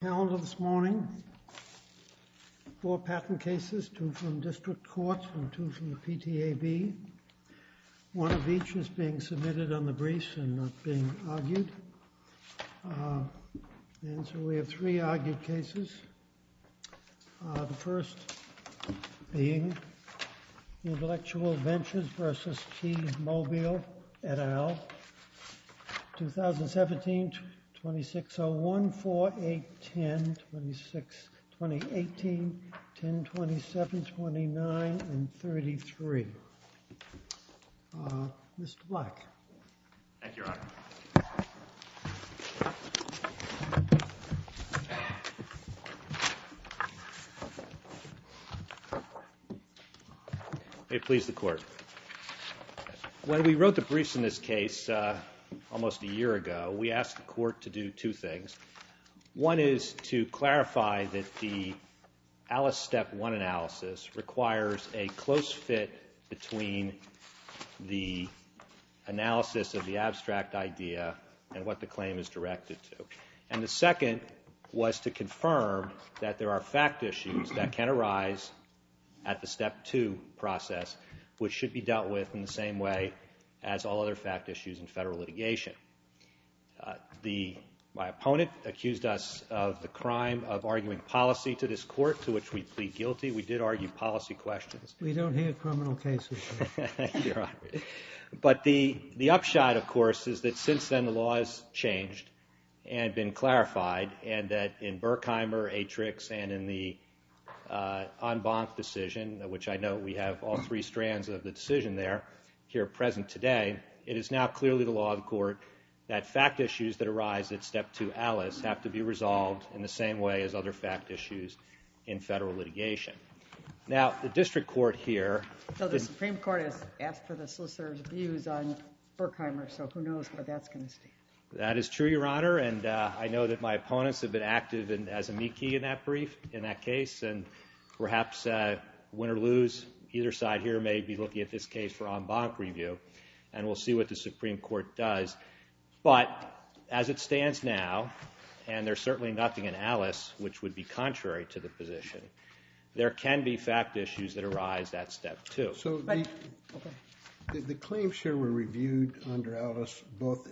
Calendar this morning, 4 patent cases, 2 from district courts and 2 from the PTAB. 1 of each is being submitted on the briefs and not being argued. And so we have 3 argued cases. The first being Intellectual Ventures versus T-Mobile et al. 2017, 2601, 4810, 2018, 1027, 29, and 33. Mr. Black. Thank you, Your Honor. May it please the Court. When we wrote the briefs in this case almost a year ago, we asked the Court to do 2 things. One is to clarify that the Alice Step 1 analysis requires a close fit between the analysis of the abstract idea and what the claim is directed to. And the second was to confirm that there are fact issues that can arise at the Step 2 process, which should be dealt with in the same way as all other fact issues in federal litigation. My opponent accused us of the crime of arguing policy to this Court, to which we plead guilty. We did argue policy questions. We don't hear criminal cases. Your Honor. But the upshot, of course, is that since then the law has changed and been clarified, and that in Berkheimer, Atrix, and in the en banc decision, which I know we have all 3 strands of the decision there here present today, it is now clearly the law of the Court that fact issues that arise at Step 2 Alice have to be resolved in the same way as other fact issues in federal litigation. Now, the district court here... So the Supreme Court has asked for the solicitor's views on Berkheimer, so who knows where that's going to stand. That is true, Your Honor, and I know that my opponents have been active as amici in that case, and perhaps win or lose, either side here may be looking at this case for en banc review, and we'll see what the Supreme Court does. But as it stands now, and there's certainly nothing in Alice which would be contrary to the position, there can be fact issues that arise at Step 2. So the claims here were reviewed under Alice both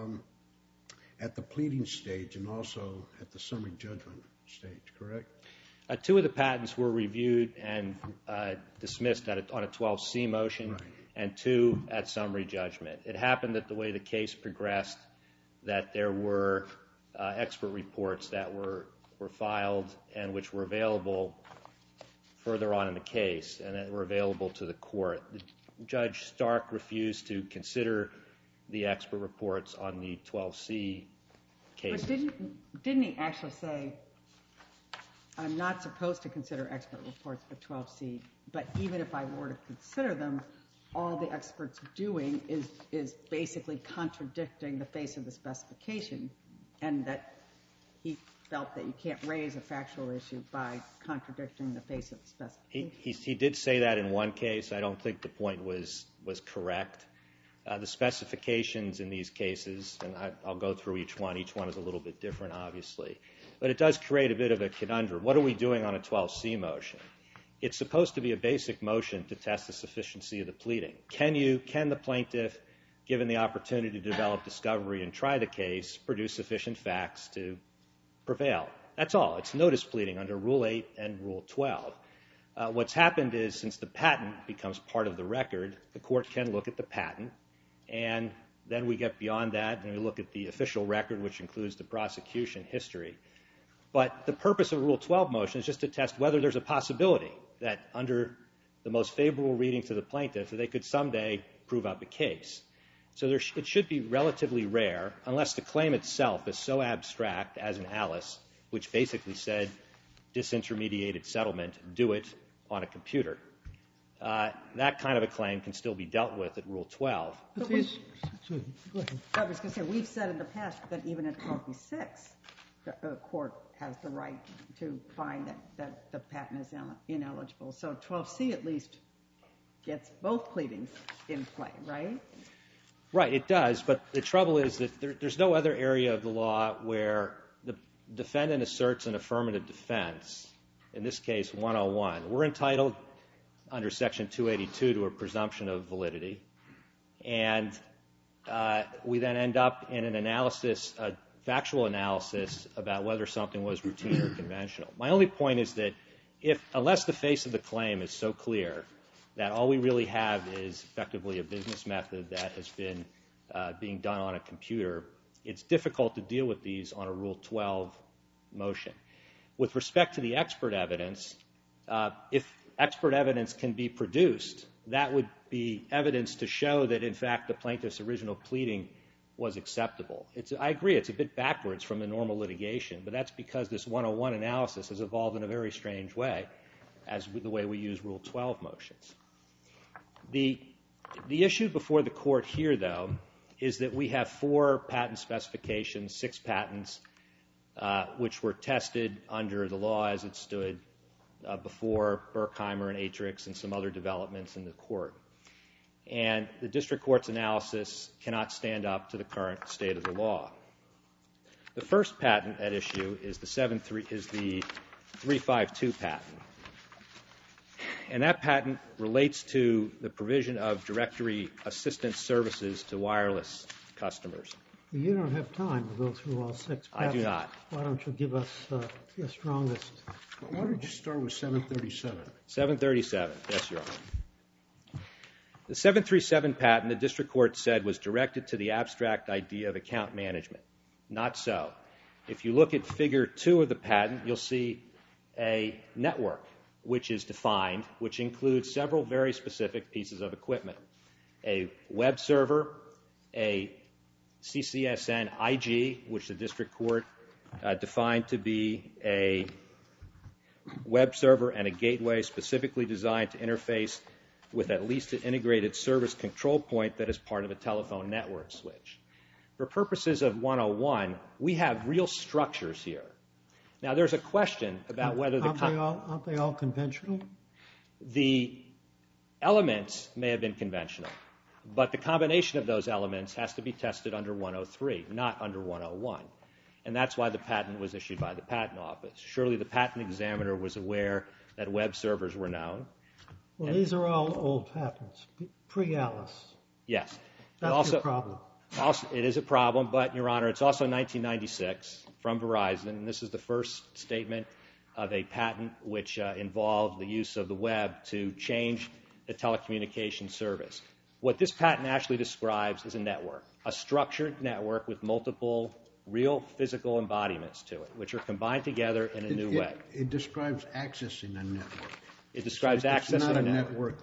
at the pleading stage and also at the summary judgment stage, correct? 2 of the patents were reviewed and dismissed on a 12C motion, right, and 2 at summary judgment. It happened that the way the case progressed, that there were expert reports that were filed and which were available further on in the case and that were available to the court. Judge Stark refused to consider the expert reports on the 12C case. But didn't he actually say, I'm not supposed to consider expert reports for 12C, but even if I were to consider them, all the experts doing is basically contradicting the face of the specification, and that he felt that you can't raise a factual issue by contradicting the face of the specification. He did say that in one case. I don't think the point was correct. The specifications in these cases, and I'll go through each one. Each one is a little bit different, obviously. But it does create a bit of a conundrum. What are we doing on a 12C motion? It's supposed to be a basic motion to test the sufficiency of the pleading. Can the plaintiff, given the opportunity to develop discovery and try the case, produce sufficient facts to prevail? That's all. It's notice pleading under Rule 8 and Rule 12. What's happened is, since the patent becomes part of the record, the court can look at the patent, and then we get beyond that and we look at the official record, which includes the prosecution history. But the purpose of a Rule 12 motion is just to test whether there's a possibility that under the most favorable reading to the plaintiff, that they could someday prove out the case. So it should be relatively rare, unless the claim itself is so abstract as in Alice, which basically said disintermediated settlement, do it on a computer. That kind of a claim can still be dealt with at Rule 12. I was going to say, we've said in the past that even at 12B6, the court has the right to find that the patent is ineligible. So 12C at least gets both pleadings in play, right? Right, it does, but the trouble is that there's no other area of the law where defendant asserts an affirmative defense, in this case 101, we're entitled under Section 282 to a presumption of validity, and we then end up in an analysis, a factual analysis about whether something was routine or conventional. My only point is that unless the face of the claim is so clear that all we really have is effectively a business method that has been being done on a computer, it's difficult to deal with these on a Rule 12 motion. With respect to the expert evidence, if expert evidence can be produced, that would be evidence to show that, in fact, the plaintiff's original pleading was acceptable. I agree, it's a bit backwards from the normal litigation, but that's because this 101 analysis has evolved in a very strange way, as the way we use Rule 12 motions. The issue before the court here, though, is that we have 4 patent specifications, 6 patents, which were tested under the law as it stood before Berkheimer and Atrix and some other developments in the court. And the district court's analysis cannot stand up to the current state of the law. The first patent at issue is the 352 patent. And that patent relates to the provision of directory assistance services to wireless customers. You don't have time to go through all 6 patents. I do not. Why don't you give us your strongest? Why don't you start with 737? 737, yes, Your Honor. The 737 patent, the district court said, was directed to the abstract idea of account management. Not so. If you look at Figure 2 of the patent, you'll see a network which is defined, which includes several very specific pieces of equipment. A web server, a CCSN IG, which the district court defined to be a web server and a gateway specifically designed to interface with at least an integrated service control point that is part of a telephone network switch. For purposes of 101, we have real structures here. Now, there's a question about whether Aren't they all conventional? The elements may have been conventional, but the combination of those elements has to be tested under 103, not under 101. And that's why the patent was issued by the Patent Office. Surely the patent examiner was aware that web servers were known. Well, these are all old patents, pre-Alice. Yes. That's your problem. It is a problem, but, Your Honor, it's also 1996 from Verizon, and this is the first statement of a patent which involved the use of the web to change the telecommunications service. What this patent actually describes is a network, a structured network with multiple real physical embodiments to it, which are combined together in a new way. It describes accessing a network. It describes accessing a network. It's not a network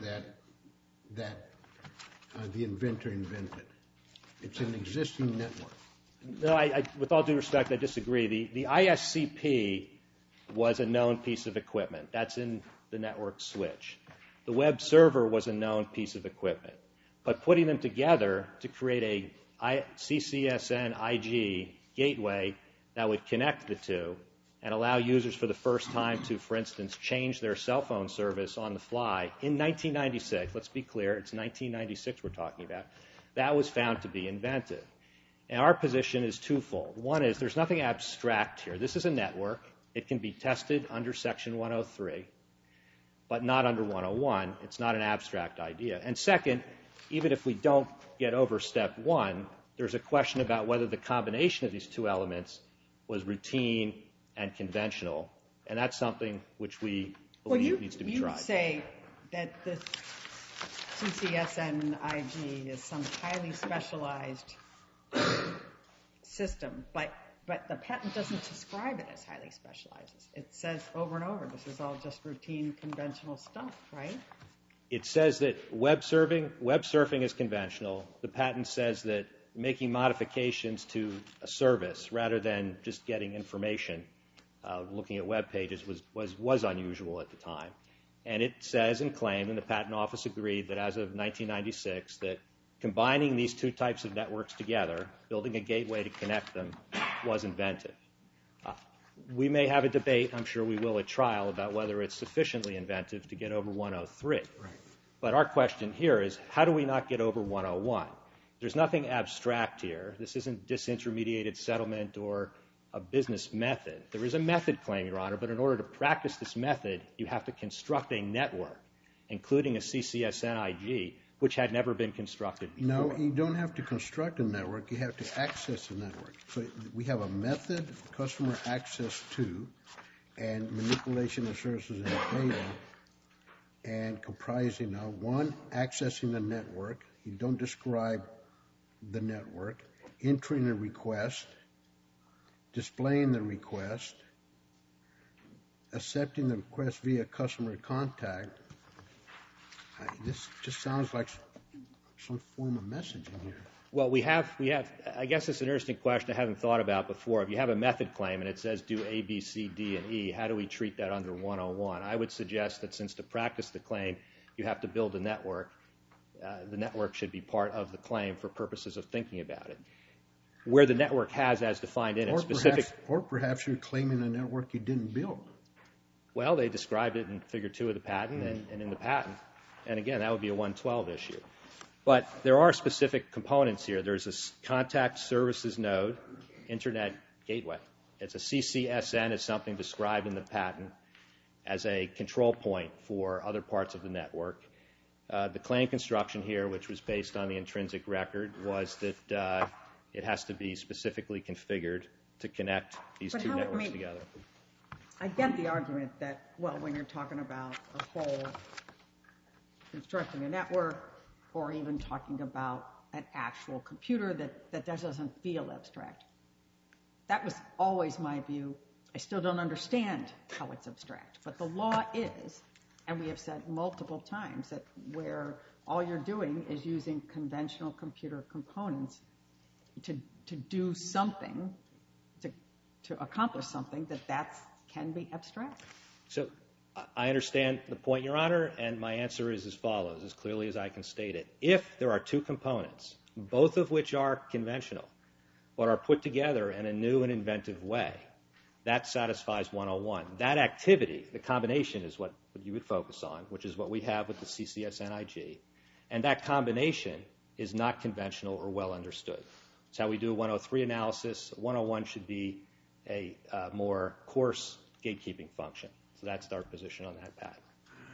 that the inventor invented. It's an existing network. No, with all due respect, I disagree. The ISCP was a known piece of equipment. That's in the network switch. The web server was a known piece of equipment. But putting them together to create a CCSN IG gateway that would connect the two and allow users for the first time to, for instance, change their cell phone service on the fly in 1996, let's be clear, it's 1996 we're talking about, that was found to be inventive. And our position is twofold. One is there's nothing abstract here. This is a network. It can be tested under Section 103, but not under 101. It's not an abstract idea. And second, even if we don't get over Step 1, there's a question about whether the combination of these two elements was routine and conventional, and that's something which we believe needs to be tried. You say that this CCSN IG is some highly specialized system, but the patent doesn't describe it as highly specialized. It says over and over, this is all just routine, conventional stuff, right? It says that web surfing is conventional. The patent says that making modifications to a service rather than just getting information, looking at web pages, was unusual at the time. And it says and claimed, and the Patent Office agreed, that as of 1996, that combining these two types of networks together, building a gateway to connect them, was inventive. We may have a debate, I'm sure we will at trial, about whether it's sufficiently inventive to get over 103. Right. But our question here is, how do we not get over 101? There's nothing abstract here. This isn't disintermediated settlement or a business method. There is a method claim, Your Honor, but in order to practice this method, you have to construct a network, including a CCSNIG, which had never been constructed before. No, you don't have to construct a network. You have to access a network. So we have a method, customer access to, and manipulation of services and data, and comprising of, one, accessing the network. You don't describe the network. Entering a request, displaying the request, accepting the request via customer contact. This just sounds like some form of messaging here. Well, we have, I guess it's an interesting question I haven't thought about before. If you have a method claim and it says do A, B, C, D, and E, how do we treat that under 101? I would suggest that since to practice the claim, you have to build a network. The network should be part of the claim for purposes of thinking about it. Where the network has as defined in it specific... Or perhaps you're claiming a network you didn't build. Well, they described it in Figure 2 of the patent and in the patent. And again, that would be a 112 issue. But there are specific components here. There's a contact services node, internet gateway. It's a CCSN. It's something described in the patent as a control point for other parts of the network. The claim construction here, which was based on the intrinsic record, was that it has to be specifically configured to connect these two networks together. I get the argument that, well, when you're talking about a whole constructing a network or even talking about an actual computer, that doesn't feel abstract. That was always my view. I still don't understand how it's abstract. But the law is, and we have said multiple times, that where all you're doing is using conventional computer components to do something, to accomplish something, that can be abstract. So I understand the point, Your Honor, and my answer is as follows, as clearly as I can state it. If there are two components, both of which are conventional, but are put together in a new and inventive way, that satisfies 101. That activity, the combination, is what you would focus on, which is what we have with the CCSNIG. And that combination is not conventional or well understood. It's how we do a 103 analysis. 101 should be a more coarse gatekeeping function. So that's our position on that patent.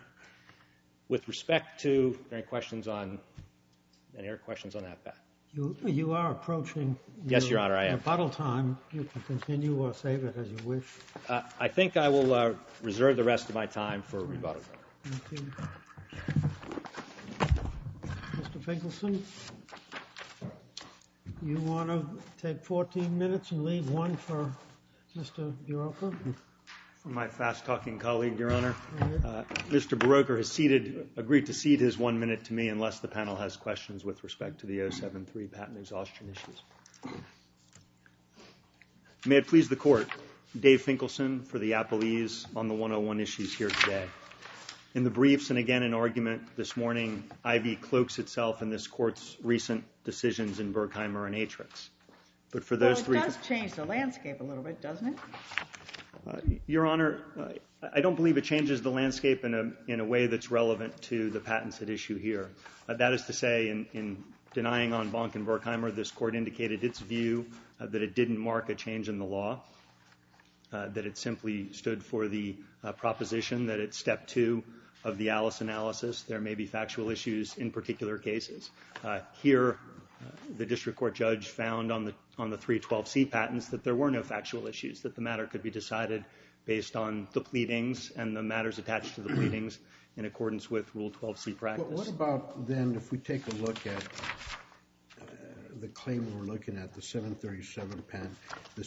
With respect to any questions on that patent? You are approaching Yes, Your Honor, I am. rebuttal time. You can continue or save it as you wish. I think I will reserve the rest of my time for rebuttal. Thank you. Mr. Finkelson, you want to take 14 minutes and leave one for Mr. Buroker? For my fast-talking colleague, Your Honor. Mr. Buroker has agreed to cede his 1 minute to me unless the panel has questions with respect to the 073 patent exhaustion issues. May it please the Court, Dave Finkelson for the Appellees on the 101 issues here today. In the briefs and again in argument this morning, Ivy cloaks itself in this Court's recent decisions in Berkheimer and Atrix. But for those three... Well, it does change the landscape a little bit, doesn't it? Your Honor, I don't believe it changes the landscape in a way that's relevant to the patents at issue here. That is to say, in denying en banc in Berkheimer, this Court indicated its view that it didn't mark a change in the law, that it simply stood for the proposition that at step 2 of the Alice analysis, there may be factual issues in particular cases. Here, the district court judge found on the 312C patents that there were no factual issues, that the matter could be decided based on the pleadings and the matters attached to the pleadings in accordance with Rule 12C practice. But what about then if we take a look at the claim we're looking at, the 737 patent, the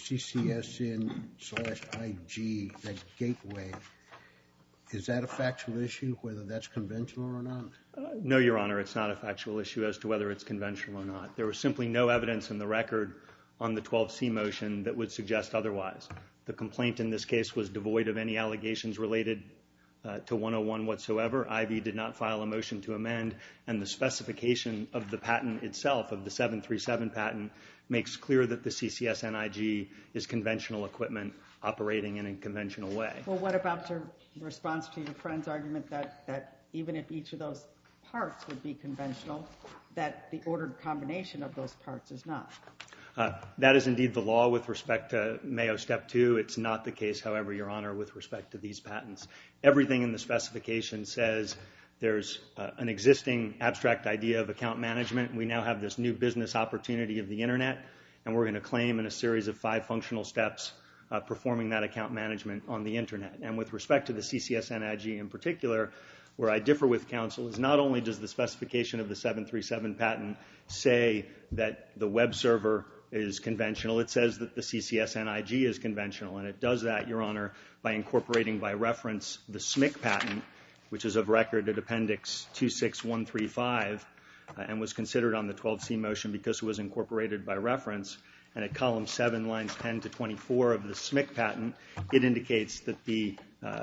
CCSN/IG, that gateway, is that a factual issue, whether that's conventional or not? No, Your Honor, it's not a factual issue as to whether it's conventional or not. There was simply no evidence in the record on the 12C motion that would suggest otherwise. The complaint in this case was devoid of any allegations related to 101 whatsoever. Ivy did not file a motion to amend, and the specification of the patent itself, of the 737 patent, makes clear that the CCSNIG is conventional equipment operating in a conventional way. Well, what about your response to your friend's argument that even if each of those parts would be conventional, that the ordered combination of those parts is not? That is indeed the law with respect to Mayo Step 2. It's not the case, however, Your Honor, with respect to these patents. Everything in the specification says there's an existing abstract idea of account management. We now have this new business opportunity of the Internet, and we're going to claim in a series of 5 functional steps performing that account management on the Internet. And with respect to the CCSNIG in particular, where I differ with counsel is not only does the specification of the 737 patent say that the web server is conventional, it says that the CCSNIG is conventional, and it does that, Your Honor, by incorporating by reference the SMIC patent, which is of record at Appendix 26135, and was considered on the 12C motion because it was incorporated by reference. And at column 7, lines 10 to 24 of the SMIC patent, it indicates that the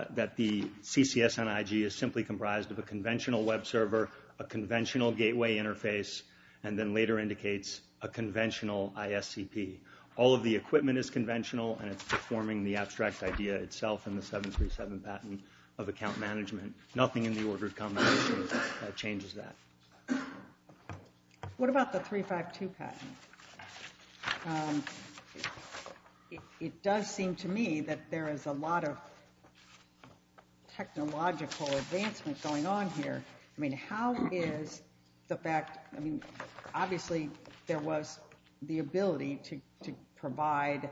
CCSNIG is simply comprised of a conventional web server, a conventional gateway interface, and then later indicates a conventional ISCP. All of the equipment is conventional, and it's performing the abstract idea itself in the 737 patent of account management. Nothing in the ordered combination changes that. What about the 352 patent? It does seem to me that there is a lot of technological advancement going on here. I mean, how is the fact, I mean, obviously there was the ability to provide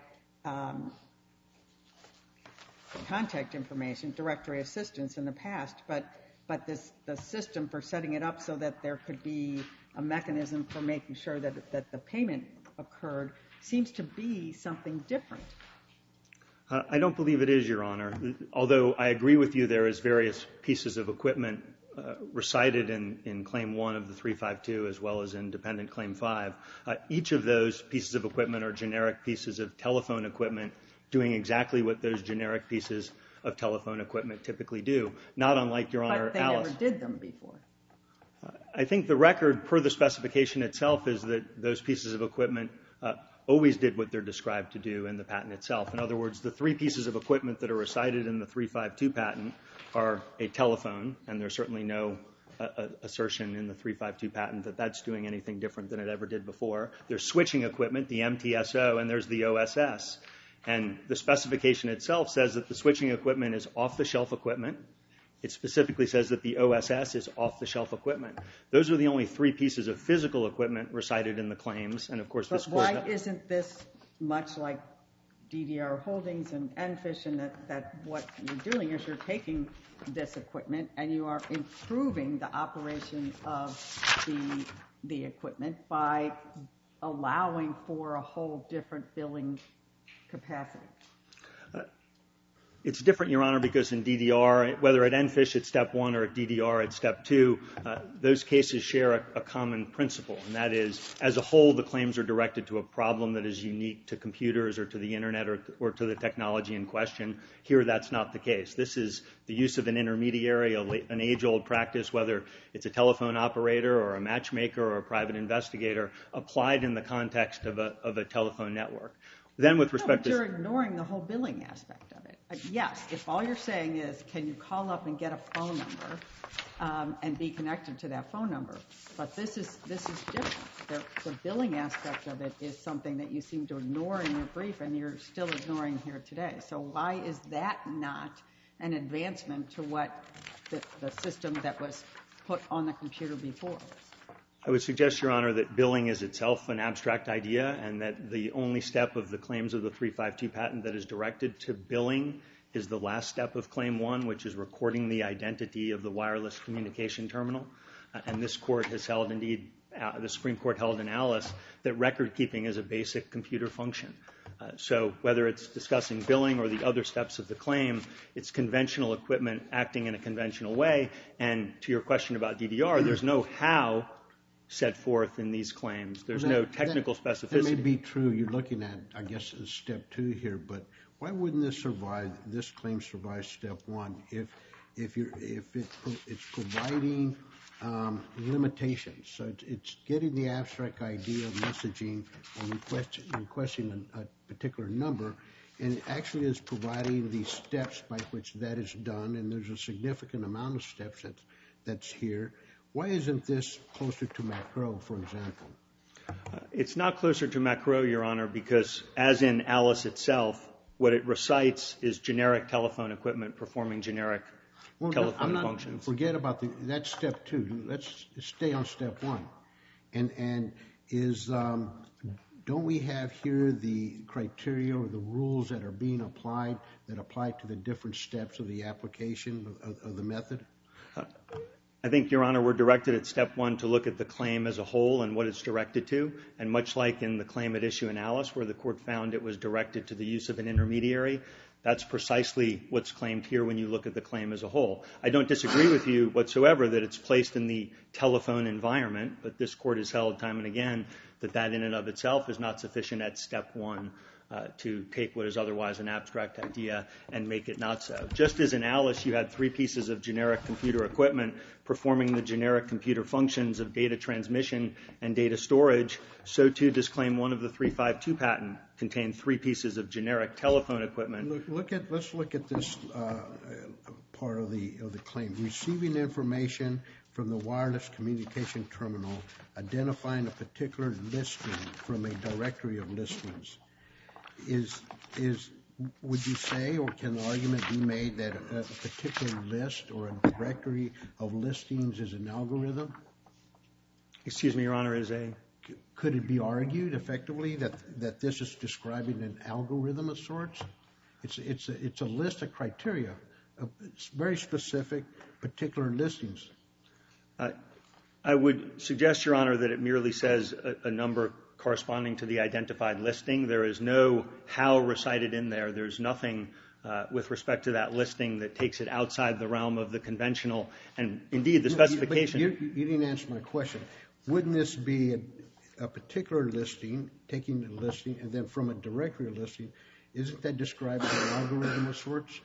contact information, directory assistance in the past, but the system for setting it up so that there could be a mechanism for making sure that the payment occurred seems to be something different. I don't believe it is, Your Honor. Although I agree with you, there is various pieces of equipment recited in Claim 1 of the 352 as well as in Dependent Claim 5. Each of those pieces of equipment are generic pieces of telephone equipment doing exactly what those generic pieces of telephone equipment typically do, not unlike, Your Honor, But they Alice. never did them before. I think the record per the specification itself is that those pieces of equipment always did what they're described to do in the patent itself. In other words, the 3 pieces of equipment that are recited in the 352 patent are a telephone, and there's certainly no assertion in the 352 patent that that's doing anything different than it ever did before. There's switching equipment, the MTSO, and there's the OSS. And the specification itself says that the switching equipment is off-the-shelf equipment. It specifically says that the OSS is off-the-shelf equipment. Those are the only 3 pieces of physical equipment recited in the claims. And of course, this court. But why isn't this much like DDR Holdings and EnFish, and that what you're doing is you're taking this equipment and you are improving the operation of the equipment by allowing for a whole different billing capacity? It's different, Your Honor, because in DDR, whether at EnFish at Step 1 or at DDR at Step 2, those cases share a common principle, and that is, as a whole, the claims are directed to a problem that is unique to computers or to the Internet or to the technology in question. Here, that's not the case. This is the use of an intermediary, an age-old practice, whether it's a telephone operator or a matchmaker or a private investigator, applied in the context of a telephone network. Then with respect to... You're ignoring the whole billing aspect of it. Yes, if all you're saying is, can you call up and get a phone number and be connected to that phone number? But this is different. The billing aspect of it is something that you seem to ignore in your brief, and you're still ignoring here today. So why is that not an advancement to what the system that was put on the computer before? I would suggest, Your Honor, that billing is itself an abstract idea, and that the only step of the claims of the 352 patent that is directed to billing is the last step of Claim 1, which is recording the identity of the wireless communication terminal. And this court has held, indeed, the Supreme Court held in Alice, that record keeping is a basic computer function. So whether it's discussing billing or the other steps of the claim, it's conventional equipment acting in a conventional way. And to your question about DDR, there's no how set forth in these claims. There's no technical specificity. That may be true. You're looking at, I guess, Step 2 here, but why wouldn't this claim survive Step 1 if it's providing limitations? So it's getting the abstract idea of messaging or requesting a particular number, and it actually is providing the steps by which that is done, and there's a significant amount of steps that's here. Why isn't this closer to Macro, for example? It's not closer to Macro, Your Honor, because as in Alice itself, what it recites is generic telephone equipment performing generic telephone functions. Forget about that's step 2. Let's stay on step 1. And don't we have here the criteria or the rules that are being applied that apply to the different steps of the application of the method? I think, Your Honor, we're directed at step 1 to look at the claim as a whole and what it's directed to. And much like in the claim at issue in Alice, where the court found it was directed to the use of an intermediary, that's precisely what's claimed here when you look at the claim as a whole. I don't disagree with you whatsoever that it's placed in the telephone environment, but this court has held time and again that in and of itself is not sufficient at step 1 to take what is otherwise an abstract idea and make it not so. Just as in Alice you had 3 pieces of generic computer equipment performing the generic computer functions of data transmission and data storage, so too does Claim 1 of the 352 patent contain 3 pieces of generic telephone equipment. Let's look at this part of the claim. Receiving information from the wireless communication terminal, identifying a particular listing from a directory of listings. Would you say, or can the argument be made that a particular list or a directory of listings is an algorithm? Excuse me, Your Honor, Could it be argued effectively that this is describing an algorithm of sorts? It's a list of criteria, very specific, particular listings. I would suggest, Your Honor, that it merely says a number corresponding to the identified listing. There is no how recited in there. There's nothing with respect to that listing that takes it outside the realm of the conventional. And indeed, the specification... You didn't answer my question. Wouldn't this be a particular listing, taking the listing, and then from a directory listing, isn't that describing an algorithm of sorts?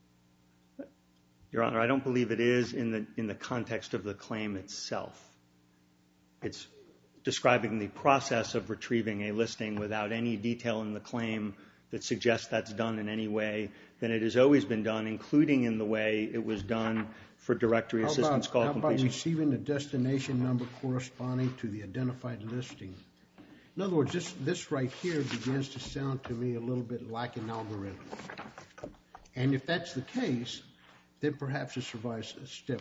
Your Honor, I don't believe it is in the context of the claim itself. It's describing the process of retrieving a listing without any detail in the claim that suggests that's done in any way than it has always been done, including in the way it was done for directory assistance call completion. How about receiving the destination number corresponding to the identified listing? In other words, this right here begins to sound to me a little bit like an algorithm. And if that's the case, then perhaps it survives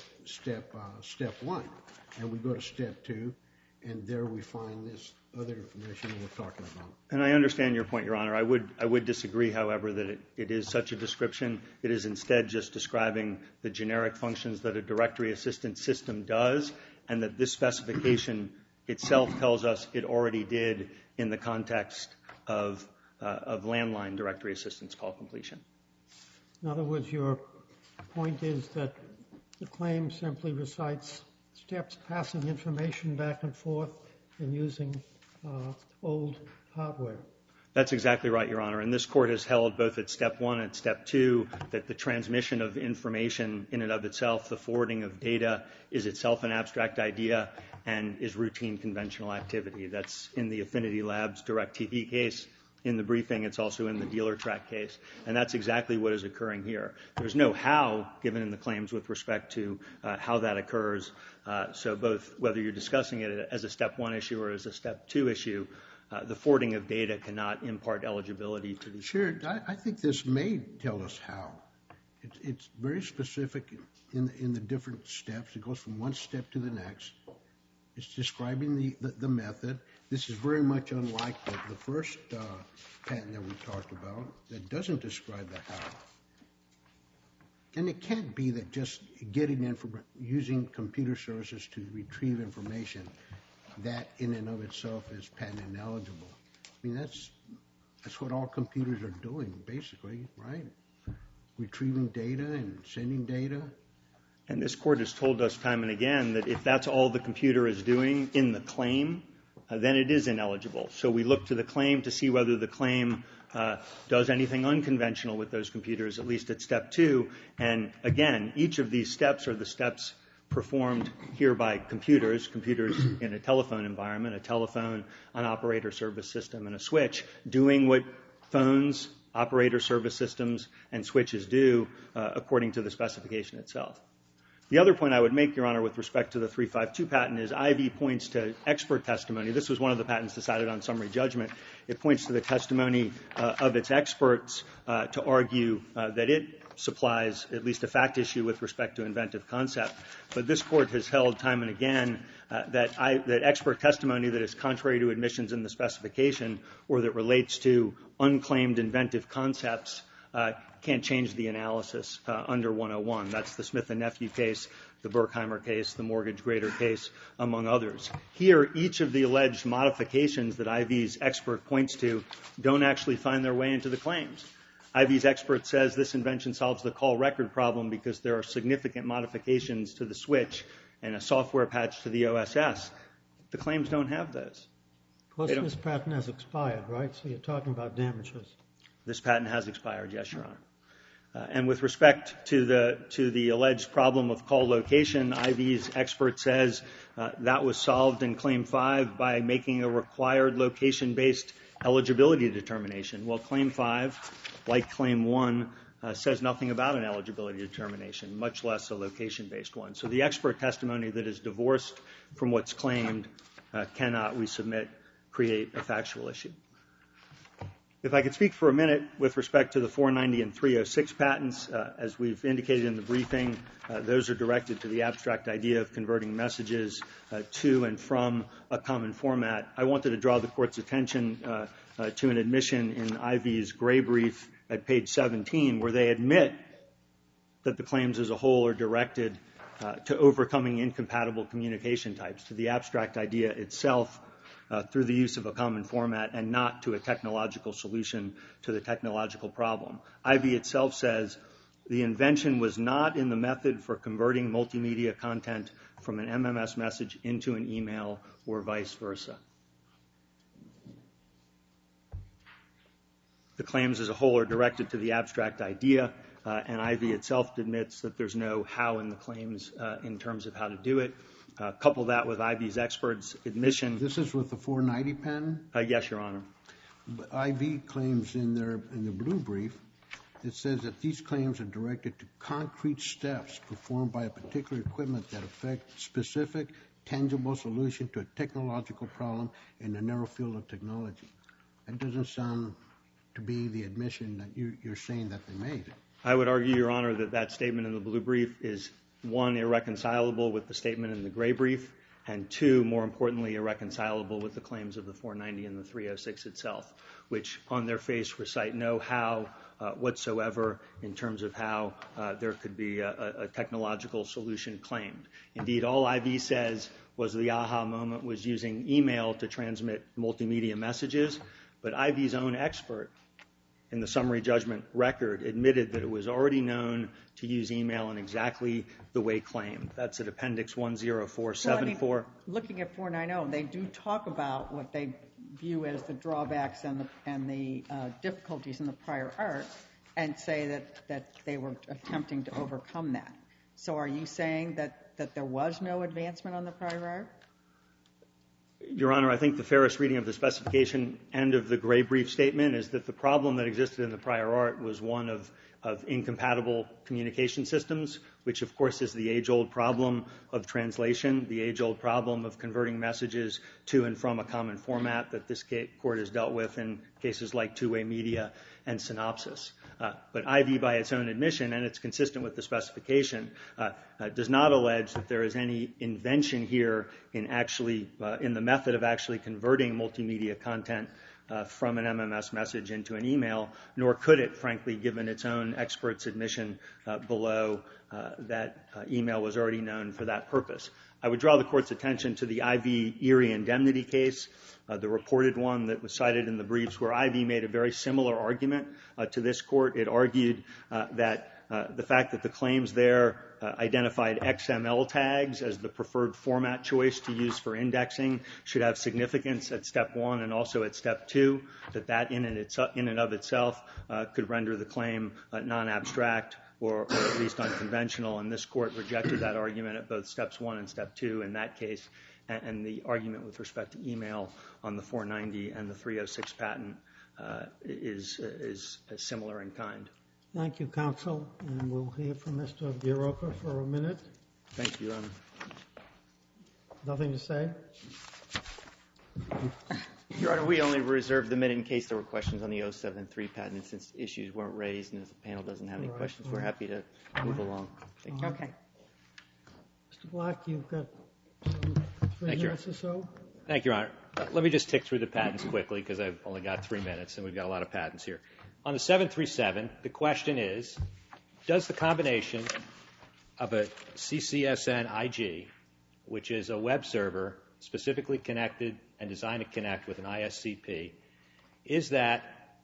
step 1. And we go to step 2, and there we find this other information we're talking about. And I understand your point, Your Honor. I would disagree, however, that it is such a description. It is instead just describing the generic functions that a directory assistance system does, and that this specification itself tells us it already did in the context of landline directory assistance call completion. In other words, your point is that the claim simply recites steps passing information back and forth and using old hardware. That's exactly right, Your Honor. And this Court has held both at step 1 and step 2 that the transmission of information in and of itself, the forwarding of data, is itself an abstract idea and is routine conventional activity. That's in the Affinity Labs DirecTV case. In the briefing, it's also in the dealer track case. And that's exactly what is occurring here. There's no how given in the claims with respect to how that occurs. So both whether you're discussing it as a step 1 issue or as a step 2 issue, the forwarding of data cannot impart eligibility to the... Sure. I think this may tell us how. It's very specific in the different steps. It goes from one step to the next. It's describing the method. This is very much unlike the first patent that we talked about that doesn't describe the how. And it can't be that just using computer services to retrieve information, that in and of itself is patent ineligible. I mean, that's what all computers are doing, basically, right? Retrieving data and sending data. And this Court has told us time and again that if that's all the computer is doing in the claim, then it is ineligible. So we look to the claim to see whether the claim does anything unconventional with those computers, at least at step 2. And again, each of these steps are the steps performed here by computers in a telephone environment, a telephone, an operator service system, and a switch, doing what phones, operator service systems, and switches do according to the specification itself. The other point I would make, Your Honor, with respect to the 352 patent is IV points to expert testimony. This was one of the patents decided on summary judgment. It points to the testimony of its experts to argue that it supplies at least a fact issue with respect to inventive concept. But this Court has held time and again that expert testimony that is contrary to admissions in the specification or that relates to unclaimed inventive concepts can't change the analysis under 101. That's the Smith and Nephew case, the Berkheimer case, the Mortgage Grader case, among others. Here, each of the alleged modifications that IV's expert points to don't actually find their way into the claims. IV's expert says this invention solves the call record problem because there are significant modifications to the switch and a software patch to the OSS. The claims don't have those. Of course, this patent has expired, right? So you're talking about damages. This patent has expired, yes, Your Honor. And with respect to the alleged problem of call location, IV's expert says that was solved in Claim 5 by making a required location-based eligibility determination. Well, Claim 5, like Claim 1, says nothing about an eligibility determination, much less a location-based one. So the expert testimony that is divorced from what's claimed cannot, we submit, create a factual issue. If I could speak for a minute with respect to the 490 and 306 patents, as we've indicated in the briefing, those are directed to the abstract idea of converting messages to and from a common format. I wanted to draw the Court's attention to an admission in IV's gray brief at page 17, where they admit that the claims as a whole are directed to overcoming incompatible communication types, to the abstract idea itself, through the use of a common format and not to a technological solution to the technological problem. IV itself says the invention was not in the method for converting multimedia content from an MMS message into an email or vice versa. The claims as a whole are directed to the abstract idea, and IV itself admits that there's no how in the claims in terms of how to do it. Couple that with IV's experts' admission. This is with the 490 patent? Yes, Your Honor. But IV claims in the blue brief, it says that these claims are directed to concrete steps performed by a particular equipment that affect specific, tangible solution to a technological problem in a narrow field of technology. That doesn't sound to be the admission that you're saying that they made. I would argue, Your Honor, that that statement in the blue brief is, one, irreconcilable with the statement in the gray brief, and two, more importantly, irreconcilable with the claims of the 490 and the 306 itself, which on their face recite no how whatsoever in terms of how there could be a technological solution claimed. Indeed, all IV says was the aha moment was using email to transmit multimedia messages, but IV's own expert in the summary judgment record admitted that it was already known to use email in exactly the way claimed. That's at Appendix 10474. Well, looking at 490, they do talk about what they view as the drawbacks and the difficulties in the prior art and say that they were attempting to overcome that. So are you saying that there was no advancement on the prior art? Your Honor, I think the fairest reading of the specification and of the gray brief statement is that the problem that existed in the prior art was one of incompatible communication systems, which of course is the age-old problem of translation, the age-old problem of converting messages to and from a common format that this court has dealt with in cases like two-way media and synopsis. But IV, by its own admission, and it's consistent with the specification, does not allege that there is any invention here in the method of actually converting multimedia content from an MMS message into an email, nor could it, frankly, given its own expert's admission below that email was already known for that purpose. I would draw the Court's attention to the IV Erie indemnity case, the reported one that was cited in the briefs, where IV made a very similar argument to this Court. It argued that the fact that the claims there identified XML tags as the preferred format choice to use for indexing should have significance at Step 1 and also at Step 2, that in and of itself could render the claim non-abstract or at least unconventional, and this Court rejected that argument at both Steps 1 and Step 2 in that case, and the argument with respect to email on the 490 and the 306 patent is similar in kind. Thank you, counsel, and we'll hear from Mr. Buroka for a minute. Thank you, Your Honor. Nothing to say? Your Honor, we only reserved the minute in case there were questions on the 073 patent, since issues weren't raised, and if the panel doesn't have any questions, we're happy to move along. Thank you. Okay. Mr. Black, you've got 3 minutes or so. Thank you, Your Honor. Let me just tick through the patents quickly because I've only got 3 minutes and we've got a lot of patents here. On the 737, the question is, does the combination of a CCSN IG, which is a web server specifically connected and designed to connect with an ISCP, is that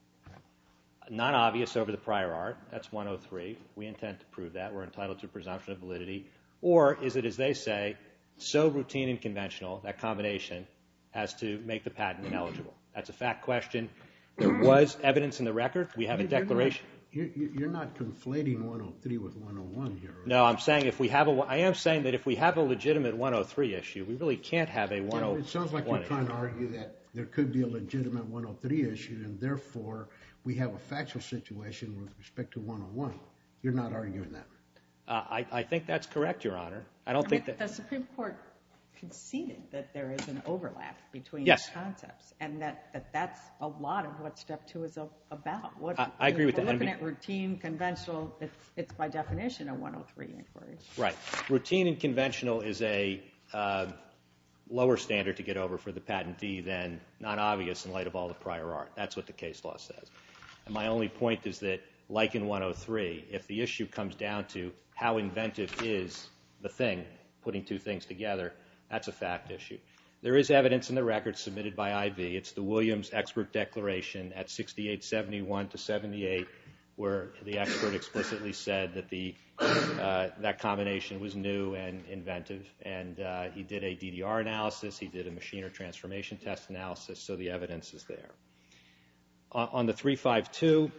non-obvious over the prior art? That's 103. We intend to prove that. We're entitled to presumption of validity. Or is it, as they say, so routine and conventional, that combination, as to make the patent ineligible? That's a fact question. There was evidence in the record. We have a declaration. You're not conflating 103 with 101 here. Right? No, I'm saying I am saying that if we have a legitimate 103 issue, we really can't have a 101 issue. It sounds like you're trying to argue that there could be a legitimate 103 issue, and therefore we have a factual situation with respect to 101. You're not arguing that. I think that's correct, Your Honor. I don't think that the Supreme Court conceded that there is an overlap between concepts, and that's a lot of what Step 2 is about. I agree with that. Looking at routine, conventional, it's by definition a 103 inquiry. Right. Routine and conventional is a lower standard to get over for the patentee than non-obvious in light of all the prior art. That's what the case law says. And my only point is that, like in 103, if the issue comes down to how inventive is the thing, putting two things together, that's a fact issue. There is evidence in the record submitted by IV. It's the Williams expert declaration at 6871 to 78, where the expert explicitly said that that combination was new and inventive. And he did a DDR analysis. He did a machine or transformation test analysis. So the evidence is there. On the 352,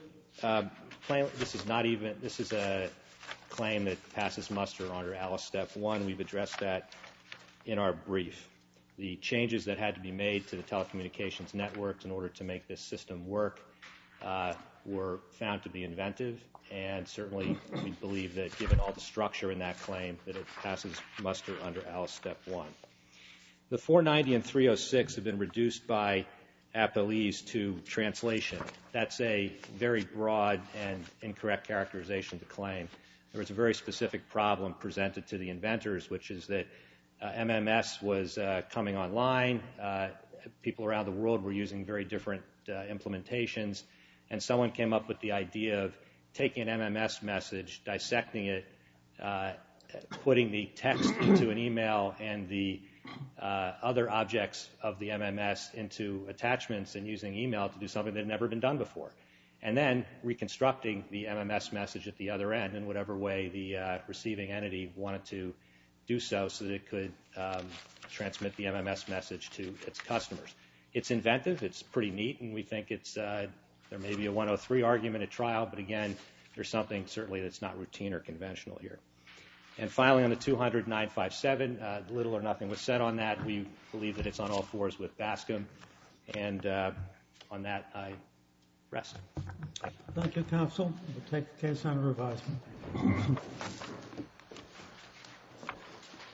this is a claim that passes muster under Alice Step 1. We've addressed that in our brief. The changes that had to be made to the telecommunications networks in order to make this system work were found to be inventive, and certainly we believe that given all the structure in that claim that it passes muster under Alice Step 1. The 490 and 306 have been reduced by appellees to translation. That's a very broad and incorrect characterization of the claim. There was a very specific problem presented to the inventors, which is that MMS was coming online. People around the world were using very different implementations, and someone came up with the idea of taking an MMS message, dissecting it, putting the text into an email and the other objects of the MMS into attachments and using email to do something that had never been done before, and then reconstructing the MMS message at the other end in whatever way the receiving entity wanted to do so that it could transmit the MMS message to its customers. It's inventive. It's pretty neat, and we think there may be a 103 argument at trial, but again, there's something certainly that's not routine or conventional here. And finally, on the 200-957, little or nothing was said on that. We believe that it's on all fours with Bascom, and on that, I rest. Thank you, counsel. We'll take the case under advisement.